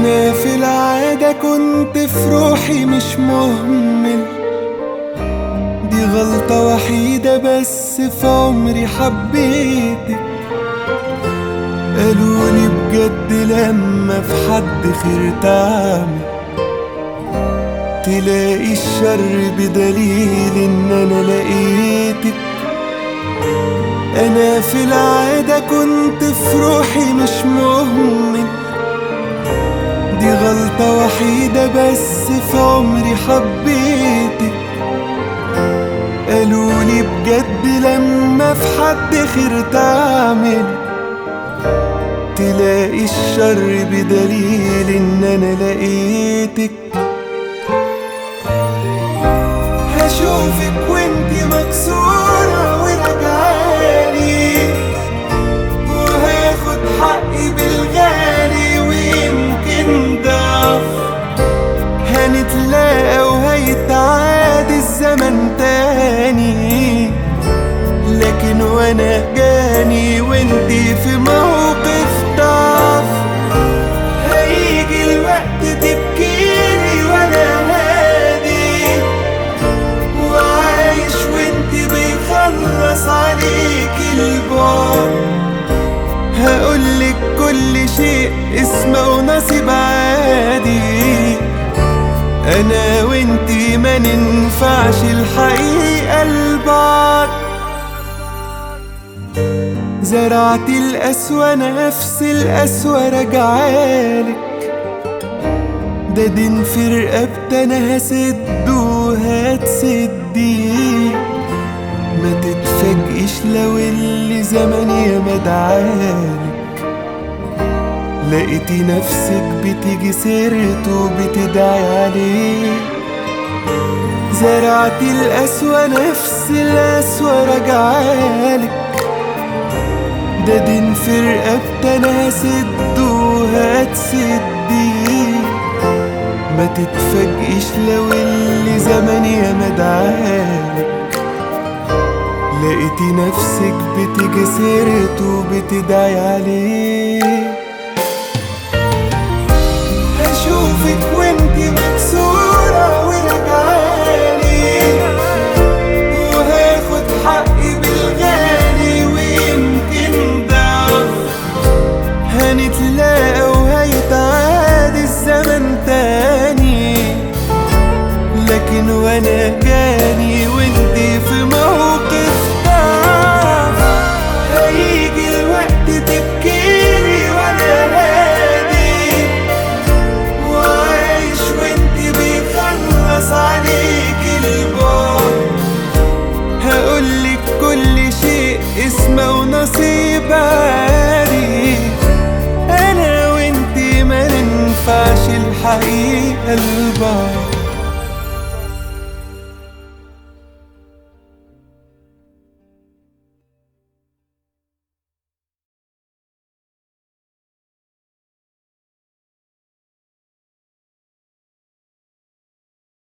أنا في العادة كنت في روحي مش مهمل، دي غلطة وحيدة بس في عمري حبيتك. قالولي بجد لما في حد خير تعمل، تلاقي الشر بدليل ان انا لقيتك. انا في العادة كنت في روحي مش مهمل، دي غلطة وحيدة بس في عمري حبيتك. قالولي بجد لما في حد خير تعمل، تلاقي الشر بدليل ان انا لقيتك. هشوفك وانتي مكسورة وراجعالي، وهاخد حقي بالغالي ويمكن ضعف. هنتلاقى وهيتعاد الزمن تاني، لكن وانا جاني وانتي في موقف ضعف. هيجي الوقت تبكيلي وانا هادي، وعايش وانتي بيخلص عليكي البعد. هقولك كل شيء اسمه ونصيب عادي، انا وانتي ما ننفعش الحقيقة لبعض. زرعت القسوة نفس القسوة رجعالك، ده دين في رقبتي انا هسد وهتسدي. ما تتفاجئش لو اللي زمان ياما دعالك، لقيتي نفسك بتيجي سيرته وبتدعي عليه. زرعت القسوة نفس القسوة رجعالك، ده دين في رقبتي انا هسد وهتسدي. ما تتفاجئش لو اللي زمان ياما دعالك، لقيتي نفسك بتيجي سيرته وبتدعي عليه. هشوفك وانتي مكسورة وراجعالي، وهاخد حقي بالغالي ويمكن ضعف. هنتلاقى وهيتعاد الزمن تاني، لكن وانا جاني وانتي في موقف ضعف. هيجي الوقت تبكيلي وانا هادي، وعايش وانتي بيخلص عليكي البعد. هقولك كل شيء اسمه ونصيب عادي، انا وانتي ما ننفعش الحقيقة لبعض.